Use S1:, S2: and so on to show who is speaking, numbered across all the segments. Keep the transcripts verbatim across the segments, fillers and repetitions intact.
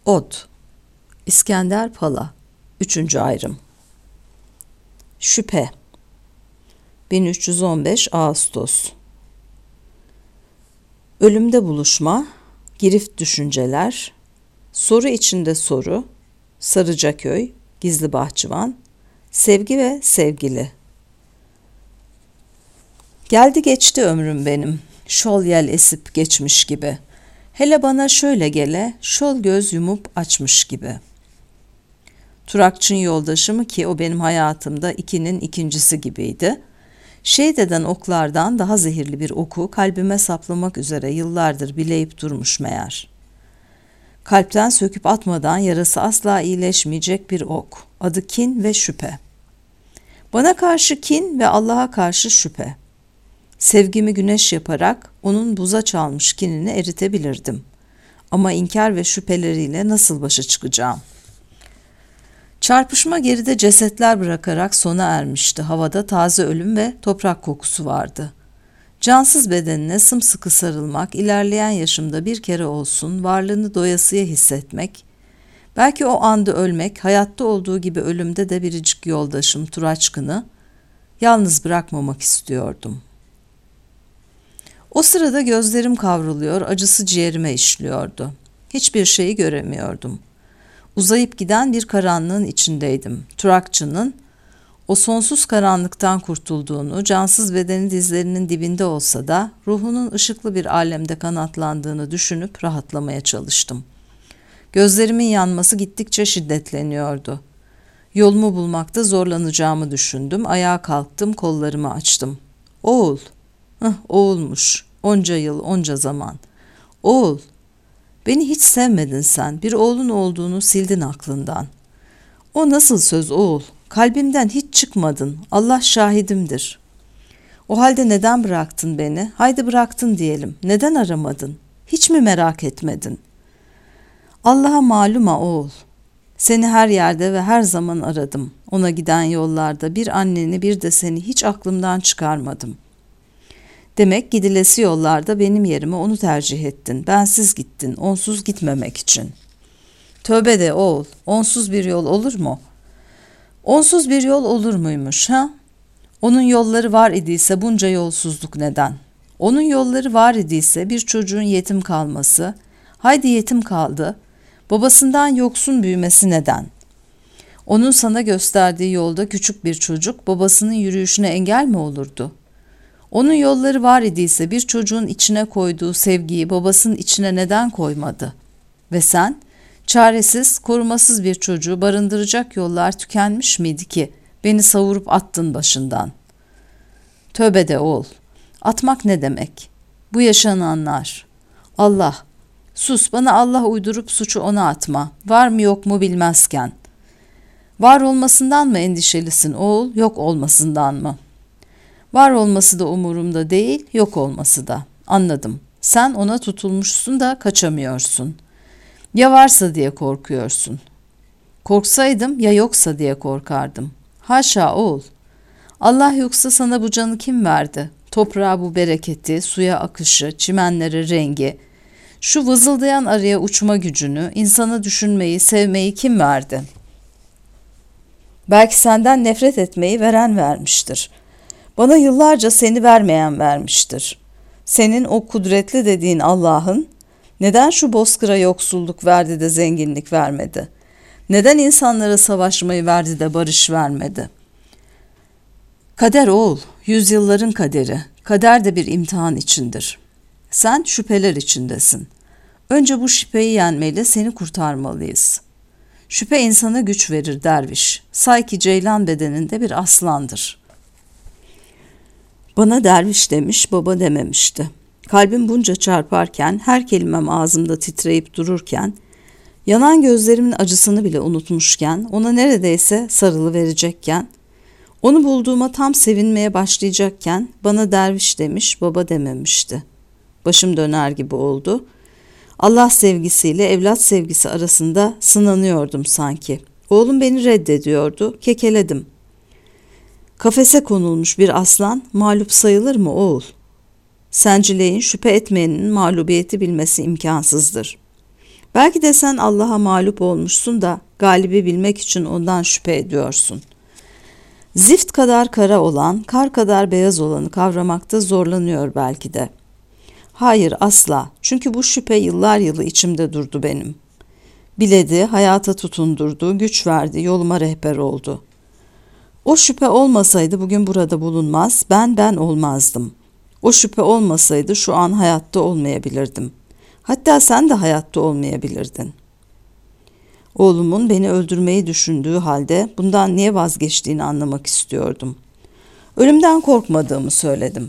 S1: Ot. İskender Pala. Üçüncü ayrım. Şüphe. bin üç yüz on beş Ağustos. Ölümde buluşma, girift düşünceler, soru içinde soru, Sarıcaköy, Gizli Bahçıvan, sevgi ve sevgili. Geldi geçti ömrüm benim, şol yel esip geçmiş gibi. Hele bana şöyle gele, şol göz yumup açmış gibi. Turakçın yoldaşımı ki o benim hayatımda ikinin ikincisi gibiydi. Şehit eden oklardan daha zehirli bir oku kalbime saplamak üzere yıllardır bileyip durmuş meğer. Kalpten söküp atmadan yarası asla iyileşmeyecek bir ok. Adı kin ve şüphe. Bana karşı kin ve Allah'a karşı şüphe. Sevgimi güneş yaparak onun buza çalmış kinini eritebilirdim. Ama inkar ve şüpheleriyle nasıl başa çıkacağım? Çarpışma geride cesetler bırakarak sona ermişti. Havada taze ölüm ve toprak kokusu vardı. Cansız bedenine sımsıkı sarılmak, ilerleyen yaşımda bir kere olsun varlığını doyasıya hissetmek, belki o anda ölmek, hayatta olduğu gibi ölümde de biricik yoldaşım Turaçkın'ı yalnız bırakmamak istiyordum. O sırada gözlerim kavruluyor, acısı ciğerime işliyordu. Hiçbir şeyi göremiyordum. Uzayıp giden bir karanlığın içindeydim. Turakçı'nın o sonsuz karanlıktan kurtulduğunu, cansız bedeni dizlerinin dibinde olsa da ruhunun ışıklı bir alemde kanatlandığını düşünüp rahatlamaya çalıştım. Gözlerimin yanması gittikçe şiddetleniyordu. Yolumu bulmakta zorlanacağımı düşündüm. Ayağa kalktım, kollarımı açtım. Oğul, hıh, oğulmuş. Onca yıl, onca zaman. Oğul, beni hiç sevmedin sen. Bir oğlun olduğunu sildin aklından. O nasıl söz oğul? Kalbimden hiç çıkmadın. Allah şahidimdir. O halde neden bıraktın beni? Haydi bıraktın diyelim. Neden aramadın? Hiç mi merak etmedin? Allah'a maluma oğul. Seni her yerde ve her zaman aradım. Ona giden yollarda bir anneni bir de seni hiç aklımdan çıkarmadım. Demek gidilesi yollarda benim yerime onu tercih ettin. Bensiz gittin, onsuz gitmemek için. Tövbe de oğul, onsuz bir yol olur mu? Onsuz bir yol olur muymuş ha? Onun yolları var idiyse bunca yolsuzluk neden? Onun yolları var idiyse bir çocuğun yetim kalması, haydi yetim kaldı, babasından yoksun büyümesi neden? Onun sana gösterdiği yolda küçük bir çocuk babasının yürüyüşüne engel mi olurdu? Onun yolları var idiyse bir çocuğun içine koyduğu sevgiyi babasının içine neden koymadı? Ve sen, çaresiz, korumasız bir çocuğu barındıracak yollar tükenmiş miydi ki beni savurup attın başından? Tövbe de oğul, atmak ne demek? Bu yaşananlar. Allah, sus bana Allah uydurup suçu ona atma, var mı yok mu bilmezken. Var olmasından mı endişelisin oğul, yok olmasından mı? Var olması da umurumda değil, yok olması da. Anladım. Sen ona tutulmuşsun da kaçamıyorsun. Ya varsa diye korkuyorsun. Korksaydım ya yoksa diye korkardım. Haşa oğul. Allah yoksa sana bu canı kim verdi? Toprağa bu bereketi, suya akışı, çimenlere rengi, şu vızıldayan araya uçma gücünü, insana düşünmeyi, sevmeyi kim verdi? Belki senden nefret etmeyi veren vermiştir. Bana yıllarca seni vermeyen vermiştir. Senin o kudretli dediğin Allah'ın neden şu bozkıra yoksulluk verdi de zenginlik vermedi? Neden insanlara savaşmayı verdi de barış vermedi? Kader oğul, yüzyılların kaderi. Kader de bir imtihan içindir. Sen şüpheler içindesin. Önce bu şüpheyi yenmeyle seni kurtarmalıyız. Şüphe insana güç verir derviş. Say ki ceylan bedeninde bir aslandır. Bana derviş demiş, baba dememişti. Kalbim bunca çarparken, her kelimem ağzımda titreyip dururken, yanan gözlerimin acısını bile unutmuşken, ona neredeyse sarılıverecekken, onu bulduğuma tam sevinmeye başlayacakken, bana derviş demiş, baba dememişti. Başım döner gibi oldu. Allah sevgisiyle evlat sevgisi arasında sınanıyordum sanki. Oğlum beni reddediyordu, kekeledim. Kafese konulmuş bir aslan mağlup sayılır mı oğul? Sencileyin şüphe etmeyenin mağlubiyeti bilmesi imkansızdır. Belki de sen Allah'a mağlup olmuşsun da galibi bilmek için ondan şüphe ediyorsun. Zift kadar kara olan, kar kadar beyaz olanı kavramakta zorlanıyor belki de. Hayır, asla. Çünkü bu şüphe yıllar yılı içimde durdu benim. Biledi, hayata tutundurdu, güç verdi, yoluma rehber oldu. O şüphe olmasaydı bugün burada bulunmaz, ben ben olmazdım. O şüphe olmasaydı şu an hayatta olmayabilirdim. Hatta sen de hayatta olmayabilirdin. Oğlumun beni öldürmeyi düşündüğü halde bundan niye vazgeçtiğini anlamak istiyordum. Ölümden korkmadığımı söyledim.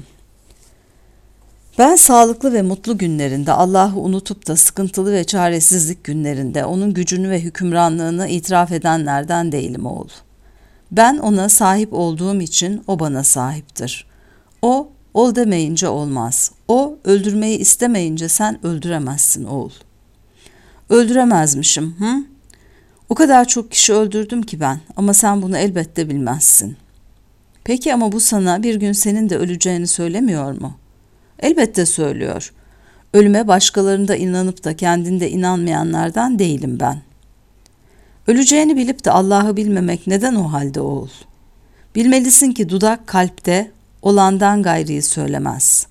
S1: Ben sağlıklı ve mutlu günlerinde, Allah'ı unutup da sıkıntılı ve çaresizlik günlerinde onun gücünü ve hükümranlığını itiraf edenlerden değilim oğul. Ben ona sahip olduğum için o bana sahiptir. O, ol demeyince olmaz. O, öldürmeyi istemeyince sen öldüremezsin oğul. Öldüremezmişim, hı? O kadar çok kişi öldürdüm ki ben, ama sen bunu elbette bilmezsin. Peki ama bu sana bir gün senin de öleceğini söylemiyor mu? Elbette söylüyor. Ölüme başkalarında inanıp da kendinde inanmayanlardan değilim ben. Öleceğini bilip de Allah'ı bilmemek neden o halde oğul? Bilmelisin ki dudak kalpte olandan gayriyi söylemez.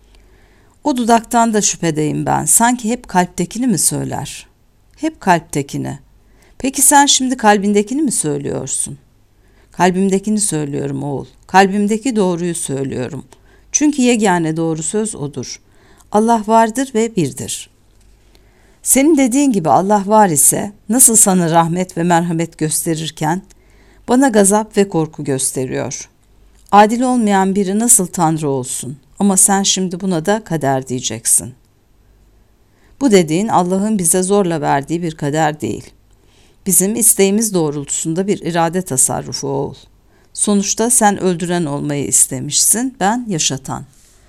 S1: O dudaktan da şüphedeyim ben. Sanki hep kalptekini mi söyler? Hep kalptekini. Peki sen şimdi kalbindekini mi söylüyorsun? Kalbimdekini söylüyorum oğul. Kalbimdeki doğruyu söylüyorum. Çünkü yegane doğru söz odur. Allah vardır ve birdir. Senin dediğin gibi Allah var ise nasıl sana rahmet ve merhamet gösterirken bana gazap ve korku gösteriyor. Adil olmayan biri nasıl Tanrı olsun? Ama sen şimdi buna da kader diyeceksin. Bu dediğin Allah'ın bize zorla verdiği bir kader değil. Bizim isteğimiz doğrultusunda bir irade tasarrufu oğul. Sonuçta sen öldüren olmayı istemişsin, ben yaşatan.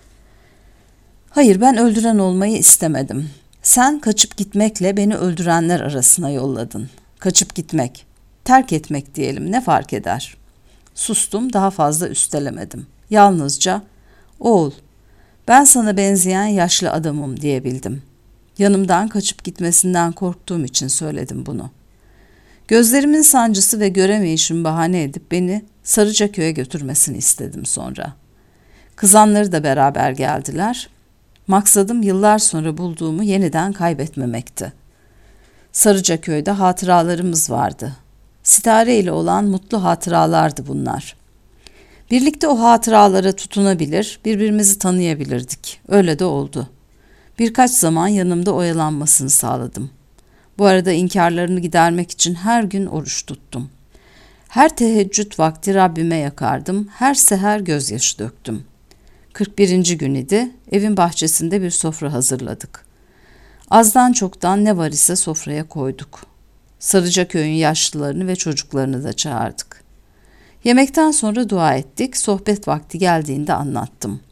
S1: Hayır, ben öldüren olmayı istemedim. Sen kaçıp gitmekle beni öldürenler arasına yolladın. Kaçıp gitmek, terk etmek diyelim, ne fark eder? Sustum, daha fazla üstelemedim. Yalnızca, oğul, ben sana benzeyen yaşlı adamım diyebildim. Yanımdan kaçıp gitmesinden korktuğum için söyledim bunu. Gözlerimin sancısı ve göremeyişim bahane edip beni Sarıcaköy'e götürmesini istedim sonra. Kızanları da beraber geldiler. Maksadım yıllar sonra bulduğumu yeniden kaybetmemekti. Sarıcaköy'de hatıralarımız vardı. Sitare ile olan mutlu hatıralardı bunlar. Birlikte o hatıralara tutunabilir, birbirimizi tanıyabilirdik. Öyle de oldu. Birkaç zaman yanımda oyalanmasını sağladım. Bu arada inkarlarını gidermek için her gün oruç tuttum. Her teheccüd vakti Rabbime yakardım, her seher gözyaşı döktüm. kırk birinci gün idi, evin bahçesinde bir sofra hazırladık. Azdan çoktan ne var ise sofraya koyduk. Sarıcaköy'ün yaşlılarını ve çocuklarını da çağırdık. Yemekten sonra dua ettik, sohbet vakti geldiğinde anlattım.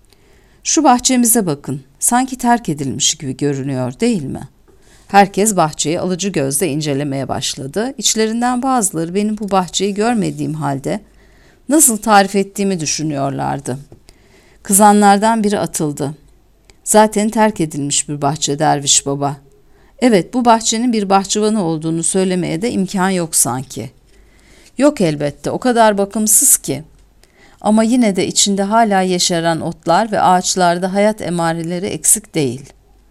S1: Şu bahçemize bakın, sanki terk edilmiş gibi görünüyor değil mi? Herkes bahçeyi alıcı gözle incelemeye başladı. İçlerinden bazıları benim bu bahçeyi görmediğim halde nasıl tarif ettiğimi düşünüyorlardı. Kızanlardan biri atıldı. Zaten terk edilmiş bir bahçe derviş baba. Evet, bu bahçenin bir bahçıvanı olduğunu söylemeye de imkan yok sanki. Yok elbette, o kadar bakımsız ki. Ama yine de içinde hala yeşeren otlar ve ağaçlarda hayat emareleri eksik değil.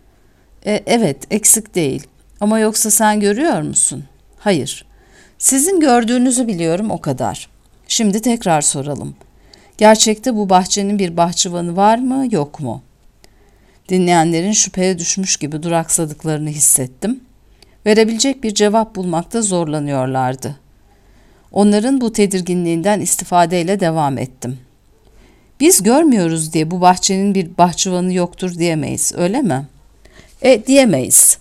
S1: E, evet, eksik değil. Ama yoksa sen görüyor musun? Hayır. Sizin gördüğünüzü biliyorum, o kadar. Şimdi tekrar soralım. Gerçekte bu bahçenin bir bahçıvanı var mı, yok mu? Dinleyenlerin şüpheye düşmüş gibi duraksadıklarını hissettim. Verebilecek bir cevap bulmakta zorlanıyorlardı. Onların bu tedirginliğinden istifadeyle devam ettim. Biz görmüyoruz diye bu bahçenin bir bahçıvanı yoktur diyemeyiz, öyle mi? E diyemeyiz.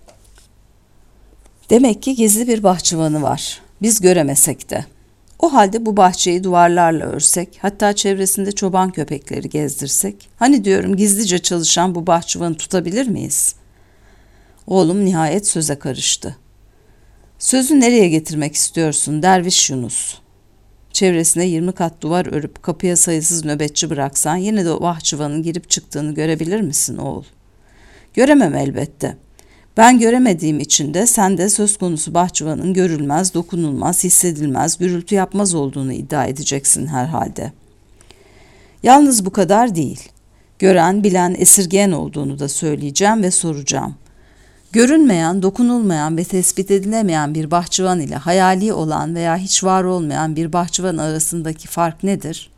S1: Demek ki gizli bir bahçıvanı var. Biz göremesek de. O halde bu bahçeyi duvarlarla örsek, hatta çevresinde çoban köpekleri gezdirsek, hani diyorum gizlice çalışan bu bahçıvanı tutabilir miyiz? Oğlum nihayet söze karıştı. Sözü nereye getirmek istiyorsun derviş Yunus? Çevresine yirmi kat duvar örüp kapıya sayısız nöbetçi bıraksan yine de o bahçıvanın girip çıktığını görebilir misin oğul? Göremem elbette. Ben göremediğim için de sen de söz konusu bahçıvanın görülmez, dokunulmaz, hissedilmez, gürültü yapmaz olduğunu iddia edeceksin herhalde. Yalnız bu kadar değil. Gören, bilen, esirgeyen olduğunu da söyleyeceğim ve soracağım. Görünmeyen, dokunulmayan ve tespit edilemeyen bir bahçıvan ile hayali olan veya hiç var olmayan bir bahçıvan arasındaki fark nedir?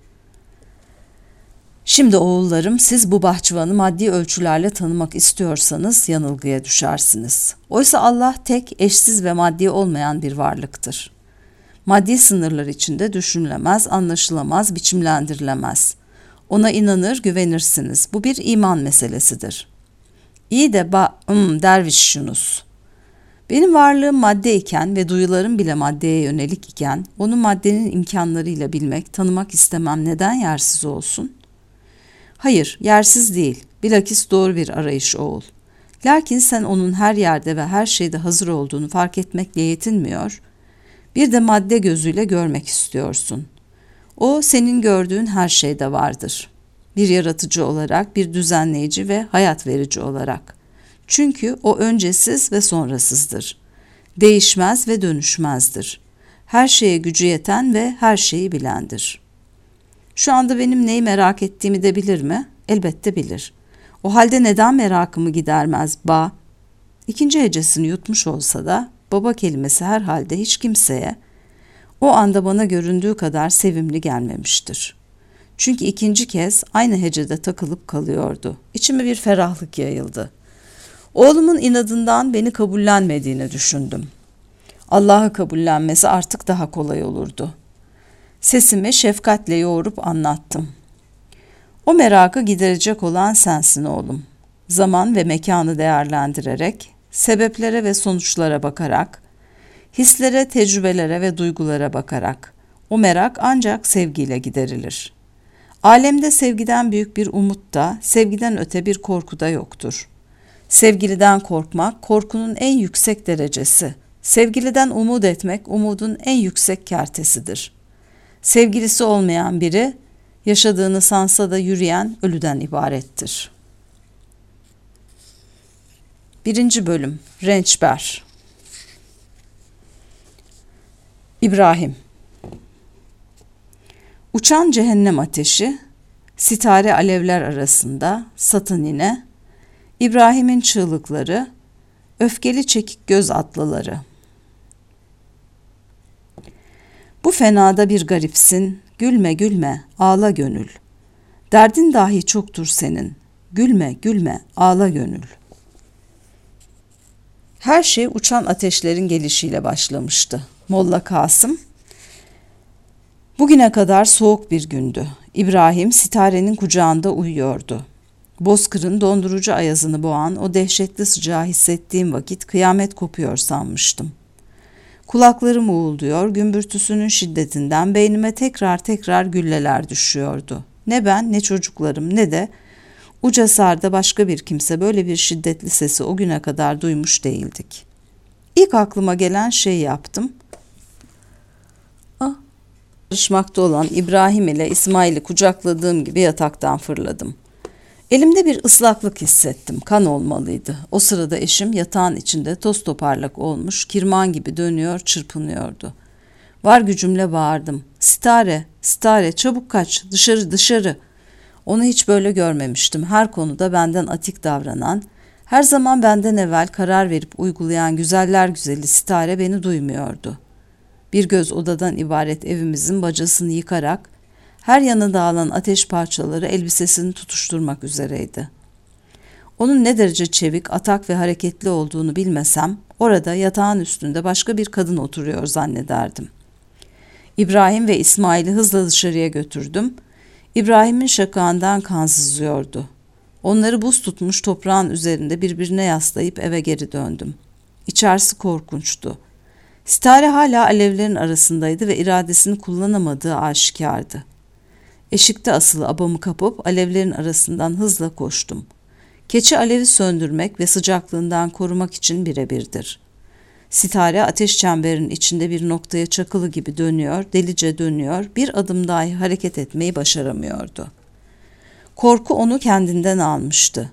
S1: Şimdi oğullarım, siz bu bahçıvanı maddi ölçülerle tanımak istiyorsanız yanılgıya düşersiniz. Oysa Allah tek, eşsiz ve maddi olmayan bir varlıktır. Maddi sınırlar içinde düşünülemez, anlaşılamaz, biçimlendirilemez. Ona inanır, güvenirsiniz. Bu bir iman meselesidir. İyi de ba ım, derviş Yunus. Benim varlığım madde iken ve duyularım bile maddeye yönelik iken, onu maddenin imkanlarıyla bilmek, tanımak istemem neden yersiz olsun? Hayır, yersiz değil. Bilakis doğru bir arayış oğul. Lakin sen onun her yerde ve her şeyde hazır olduğunu fark etmekle yetinmiyor, bir de madde gözüyle görmek istiyorsun. O, senin gördüğün her şeyde vardır. Bir yaratıcı olarak, bir düzenleyici ve hayat verici olarak. Çünkü o öncesiz ve sonrasızdır. Değişmez ve dönüşmezdir. Her şeye gücü yeten ve her şeyi bilendir. Şu anda benim neyi merak ettiğimi de bilir mi? Elbette bilir. O halde neden merakımı gidermez ba? İkinci hecesini yutmuş olsa da baba kelimesi herhalde hiç kimseye o anda bana göründüğü kadar sevimli gelmemiştir. Çünkü ikinci kez aynı hecede takılıp kalıyordu. İçime bir ferahlık yayıldı. Oğlumun inadından beni kabullenmediğini düşündüm. Allah'ı kabullenmesi artık daha kolay olurdu. Sesimi şefkatle yoğurup anlattım. O merakı giderecek olan sensin oğlum. Zaman ve mekanı değerlendirerek, sebeplere ve sonuçlara bakarak, hislere, tecrübelere ve duygulara bakarak, o merak ancak sevgiyle giderilir. Alemde sevgiden büyük bir umut da, sevgiden öte bir korku da yoktur. Sevgiliden korkmak, korkunun en yüksek derecesi. Sevgiliden umut etmek, umudun en yüksek kertesidir. Sevgilisi olmayan biri, yaşadığını sansa da yürüyen ölüden ibarettir. Birinci bölüm, Rençber. İbrahim. Uçan cehennem ateşi, sitare alevler arasında, satanine, İbrahim'in çığlıkları, öfkeli çekik göz atlıları. Bu fenada bir garipsin, gülme gülme, ağla gönül. Derdin dahi çoktur senin, gülme gülme, ağla gönül. Her şey uçan ateşlerin gelişiyle başlamıştı. Molla Kasım, bugüne kadar soğuk bir gündü. İbrahim sitarenin kucağında uyuyordu. Bozkır'ın dondurucu ayazını boğan o dehşetli sıcağı hissettiğim vakit kıyamet kopuyor sanmıştım. Kulaklarım uğulduyor, gümbürtüsünün şiddetinden beynime tekrar tekrar gülleler düşüyordu. Ne ben, ne çocuklarım, ne de Ucasar'da başka bir kimse böyle bir şiddetli sesi o güne kadar duymuş değildik. İlk aklıma gelen şeyi yaptım. Ah, karışmakta olan İbrahim ile İsmail'i kucakladığım gibi yataktan fırladım. Elimde bir ıslaklık hissettim. Kan olmalıydı. O sırada eşim yatağın içinde toz toparlak olmuş, kirman gibi dönüyor, çırpınıyordu. Var gücümle bağırdım. Sitare, Sitare, çabuk kaç, dışarı, dışarı. Onu hiç böyle görmemiştim. Her konuda benden atik davranan, her zaman benden evvel karar verip uygulayan güzeller güzeli Sitare beni duymuyordu. Bir göz odadan ibaret evimizin bacasını yıkarak, her yana dağılan ateş parçaları elbisesini tutuşturmak üzereydi. Onun ne derece çevik, atak ve hareketli olduğunu bilmesem, orada yatağın üstünde başka bir kadın oturuyor zannederdim. İbrahim ve İsmail'i hızla dışarıya götürdüm. İbrahim'in şakağından kan sızıyordu. Onları buz tutmuş toprağın üzerinde birbirine yaslayıp eve geri döndüm. İçerisi korkunçtu. Sitare hala alevlerin arasındaydı ve iradesini kullanamadığı aşikardı. Eşikte asılı abamı kapıp alevlerin arasından hızla koştum. Keçi alevi söndürmek ve sıcaklığından korumak için birebirdir. Sitare ateş çemberinin içinde bir noktaya çakılı gibi dönüyor, delice dönüyor, bir adım dahi hareket etmeyi başaramıyordu. Korku onu kendinden almıştı.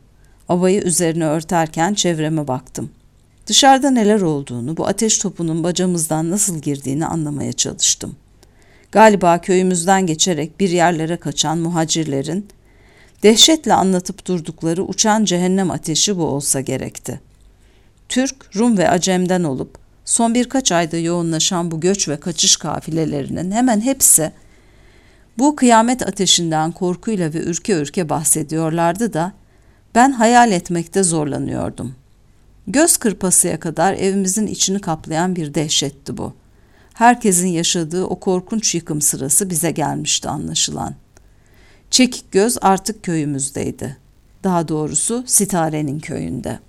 S1: Abayı üzerine örterken çevreme baktım. Dışarıda neler olduğunu, bu ateş topunun bacamızdan nasıl girdiğini anlamaya çalıştım. Galiba köyümüzden geçerek bir yerlere kaçan muhacirlerin dehşetle anlatıp durdukları uçan cehennem ateşi bu olsa gerekti. Türk, Rum ve Acem'den olup son birkaç ayda yoğunlaşan bu göç ve kaçış kafilelerinin hemen hepsi bu kıyamet ateşinden korkuyla ve ürke ürke bahsediyorlardı da ben hayal etmekte zorlanıyordum. Göz kırpasıya kadar evimizin içini kaplayan bir dehşetti bu. Herkesin yaşadığı o korkunç yıkım sırası bize gelmişti anlaşılan. Çekikgöz artık köyümüzdeydi. Daha doğrusu Sitare'nin köyünde.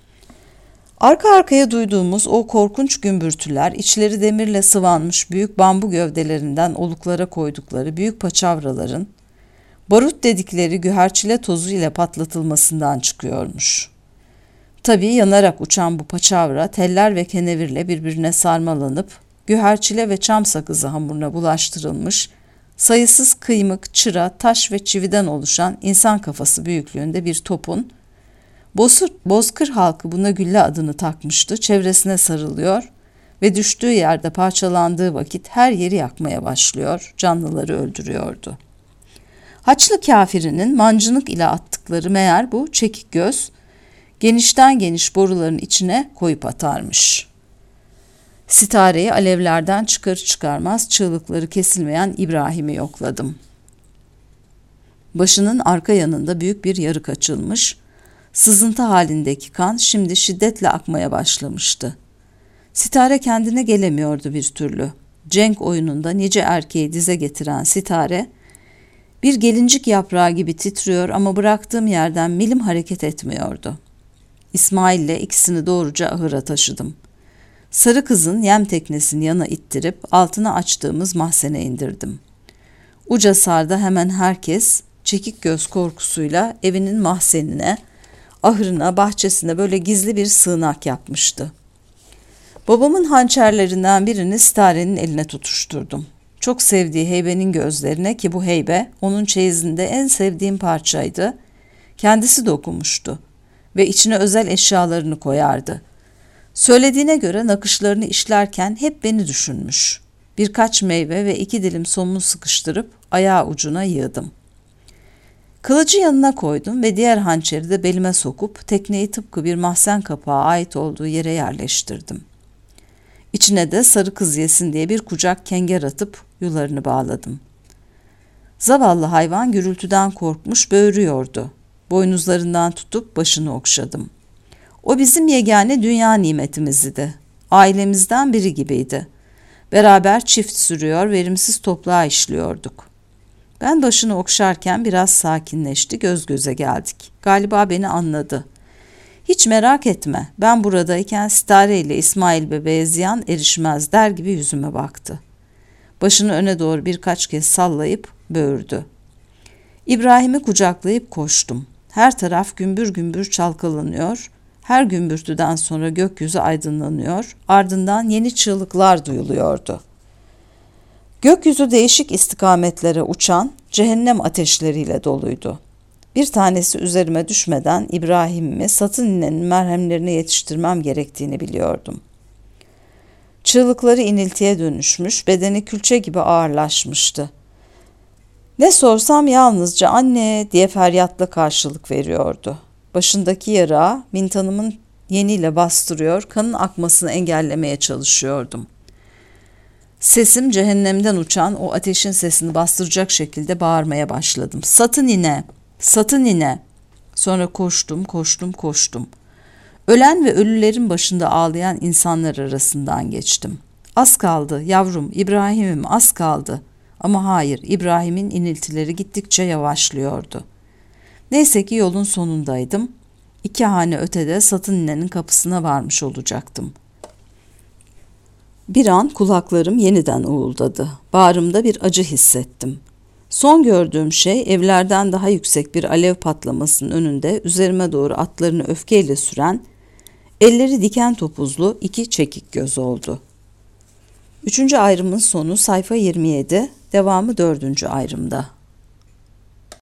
S1: Arka arkaya duyduğumuz o korkunç gümbürtüler, içleri demirle sıvanmış büyük bambu gövdelerinden oluklara koydukları büyük paçavraların, barut dedikleri güherçile tozu ile patlatılmasından çıkıyormuş. Tabii yanarak uçan bu paçavra teller ve kenevirle birbirine sarmalanıp, güherçile ve çam sakızı hamuruna bulaştırılmış, sayısız kıymık, çıra, taş ve çividen oluşan insan kafası büyüklüğünde bir topun, Bozkır, Bozkır halkı buna gülle adını takmıştı, çevresine sarılıyor ve düştüğü yerde parçalandığı vakit her yeri yakmaya başlıyor, canlıları öldürüyordu. Haçlı kafirinin mancınık ile attıkları meğer bu çekik göz, genişten geniş boruların içine koyup atarmış. Sitareyi alevlerden çıkar çıkarmaz çığlıkları kesilmeyen İbrahim'i yokladım. Başının arka yanında büyük bir yarık açılmış, sızıntı halindeki kan şimdi şiddetle akmaya başlamıştı. Sitare kendine gelemiyordu bir türlü. Cenk oyununda nice erkeği dize getiren Sitare, bir gelincik yaprağı gibi titriyor ama bıraktığım yerden milim hareket etmiyordu. İsmail'le ikisini doğruca ahıra taşıdım. Sarı kızın yem teknesini yana ittirip altına açtığımız mahzene indirdim. Uca sarda hemen herkes çekik göz korkusuyla evinin mahzenine, ahırına, bahçesine böyle gizli bir sığınak yapmıştı. Babamın hançerlerinden birini Sitare'nin eline tutuşturdum. Çok sevdiği heybenin gözlerine, ki bu heybe onun çeyizinde en sevdiğim parçaydı, kendisi dokunmuştu ve içine özel eşyalarını koyardı. Söylediğine göre nakışlarını işlerken hep beni düşünmüş. Birkaç meyve ve iki dilim somun sıkıştırıp ayağı ucuna yığdım. Kılıcı yanına koydum ve diğer hançeri de belime sokup tekneyi tıpkı bir mahzen kapağı ait olduğu yere yerleştirdim. İçine de sarı kız yesin diye bir kucak kenger atıp yularını bağladım. Zavallı hayvan gürültüden korkmuş böğürüyordu. Boynuzlarından tutup başını okşadım. O bizim yegane dünya nimetimizdi. Ailemizden biri gibiydi. Beraber çift sürüyor, verimsiz toprağa işliyorduk. Ben başını okşarken biraz sakinleşti, göz göze geldik. Galiba beni anladı. Hiç merak etme, ben buradayken Sitare ile İsmail bebeğe ziyan erişmez der gibi yüzüme baktı. Başını öne doğru birkaç kez sallayıp böğürdü. İbrahim'i kucaklayıp koştum. Her taraf gümbür gümbür çalkalanıyor, her gümbürtüden sonra gökyüzü aydınlanıyor, ardından yeni çığlıklar duyuluyordu. Gökyüzü değişik istikametlere uçan cehennem ateşleriyle doluydu. Bir tanesi üzerime düşmeden İbrahim'imi satın inenin merhemlerine yetiştirmem gerektiğini biliyordum. Çığlıkları iniltiye dönüşmüş, bedeni külçe gibi ağırlaşmıştı. Ne sorsam yalnızca anne diye feryatla karşılık veriyordu. Başındaki yarağı mintanımın yeniyle bastırıyor, kanın akmasını engellemeye çalışıyordum. Sesim cehennemden uçan o ateşin sesini bastıracak şekilde bağırmaya başladım. Satın ine, satın ine. Sonra koştum, koştum, koştum. Ölen ve ölülerin başında ağlayan insanlar arasından geçtim. Az kaldı yavrum, İbrahim'im az kaldı. Ama hayır, İbrahim'in iniltileri gittikçe yavaşlıyordu. Neyse ki yolun sonundaydım. İki hane ötede satın inenin kapısına varmış olacaktım. Bir an kulaklarım yeniden uğuldadı. Bağrımda bir acı hissettim. Son gördüğüm şey evlerden daha yüksek bir alev patlamasının önünde üzerime doğru atlarını öfkeyle süren, elleri diken topuzlu iki çekik göz oldu. Üçüncü ayrımın sonu sayfa yirmi yedi, devamı dördüncü ayrımda.